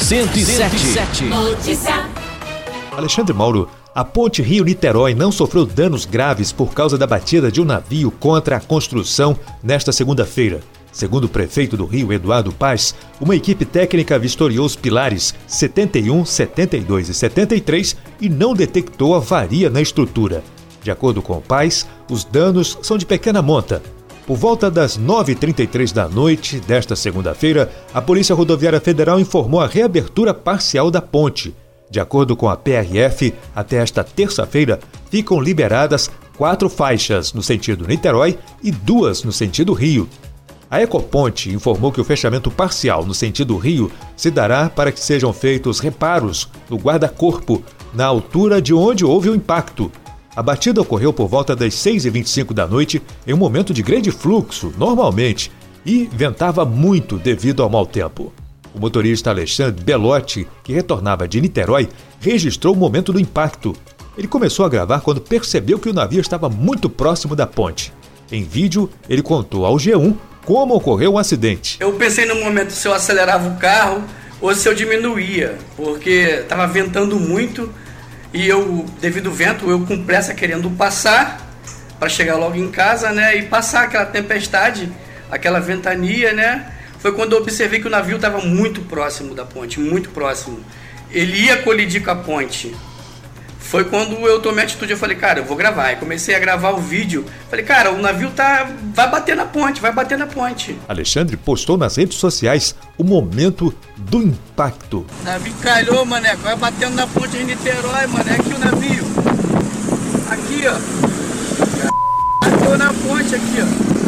107. Notícia. Alexandre Mauro, a ponte Rio-Niterói não sofreu danos graves por causa da batida de um navio contra a construção nesta segunda-feira. Segundo o prefeito do Rio, Eduardo Paz, uma equipe técnica vistoriou os pilares 71, 72 e 73 e não detectou avaria na estrutura. De acordo com o Paz, os danos são de pequena monta. Por volta das 9h33 da noite desta segunda-feira, a Polícia Rodoviária Federal informou a reabertura parcial da ponte. De acordo com a PRF, até esta terça-feira, ficam liberadas 4 faixas no sentido Niterói e 2 no sentido Rio. A Ecoponte informou que o fechamento parcial no sentido Rio se dará para que sejam feitos reparos no guarda-corpo, na altura de onde houve o impacto. A batida ocorreu por volta das 6h25 da noite, em um momento de grande fluxo, normalmente, e ventava muito devido ao mau tempo. O motorista Alexandre Belotti, que retornava de Niterói, registrou o momento do impacto. Ele começou a gravar quando percebeu que o navio estava muito próximo da ponte. Em vídeo, ele contou ao G1 como ocorreu o acidente. Eu pensei no momento se eu acelerava o carro ou se eu diminuía, porque estava ventando muito e eu, devido ao vento, eu com pressa querendo passar para chegar logo em casa, né, e passar aquela tempestade, aquela ventania, né. Foi quando eu observei que o navio estava muito próximo da ponte, muito próximo. Ele ia colidir com a ponte. Foi quando eu tomei a atitude, eu falei, cara, eu vou gravar. E comecei a gravar o vídeo. Falei, cara, o navio vai bater na ponte, vai bater na ponte. Alexandre postou nas redes sociais o momento do impacto. O navio calhou, mané, vai batendo na ponte de Niterói, mané, aqui o navio. Aqui, ó. Bateu na ponte aqui, ó.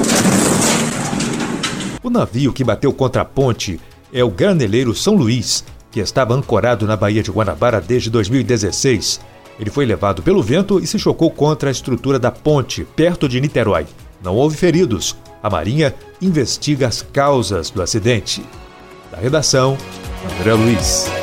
O navio que bateu contra a ponte é o graneleiro São Luís, que estava ancorado na Baía de Guanabara desde 2016. Ele foi levado pelo vento e se chocou contra a estrutura da ponte, perto de Niterói. Não houve feridos. A Marinha investiga as causas do acidente. Da redação, André Luiz.